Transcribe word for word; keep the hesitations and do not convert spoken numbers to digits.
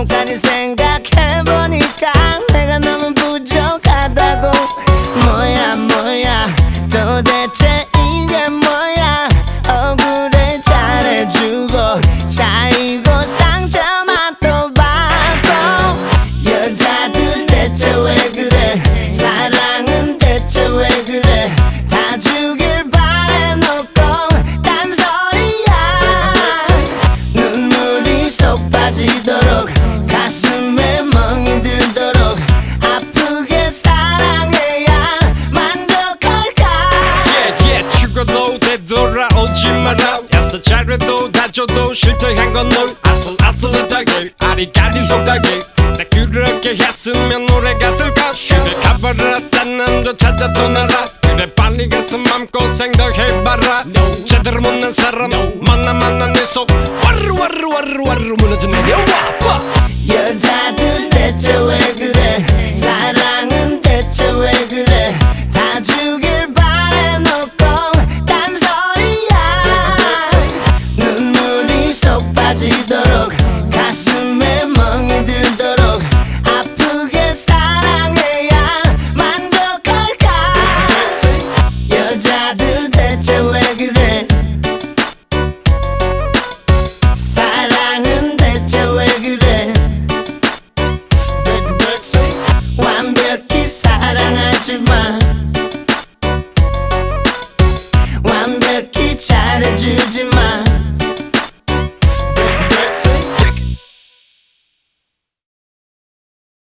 결혼까지 생각해보니까 내가 너무 부족하다고. 뭐야 뭐야 도대체 이게 뭐야. 억울해 잘해주고 차이고 상처만 또 받고. 여자들 대체 왜 그래. 사랑은 대체 왜 그래. 다 주길 바래놓고 딴소리야. 눈물이 쏙 빠지도록 가슴에 멍이 들도록 아프게 사랑해야 만족할까. yeah, yeah. 죽어도 되돌아오지 마라. 야서 잘해도 다 줘도 싫다 한건 널 아슬아슬하게 아리까리 속하게. 나 그렇게 했으면 노래 갔을까. 그래 가봐라 딴 남자 찾아 떠나라. 그래 빨리 가서 맘고생 더 해봐라. no. 제대로 못난 사람 no. 만나 만나 내 속 와르 와르 와르 와르 무너져 내려와.